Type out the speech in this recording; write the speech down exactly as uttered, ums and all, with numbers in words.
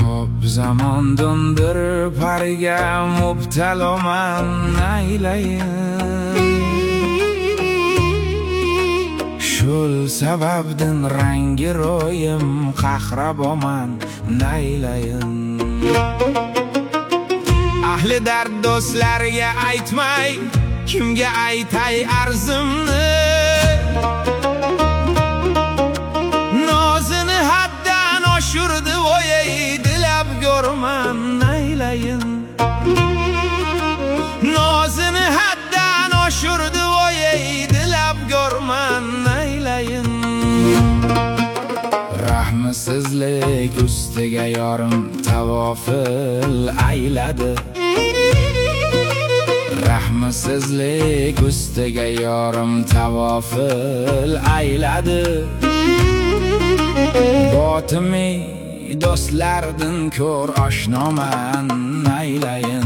ko'p zamondindir pariga mubtaloman aylayin. Shul sababdan rangi ro'yim qahraboman naylayin. Ahli dard do'stlarga aytmay, kimga aytay arzimni? Nozini haddan oshirdi voyay, dilab ko'rman naylayin. Nozini haddan oshirdi voyay, dilab ko'rman naylayin. Rahmsizlik ustiga yorim tavofil ayladi. Rahmsizlik ustiga yorim tavofil ayladi. Botimiy do'stlardan ko'r oshnoman aylayin.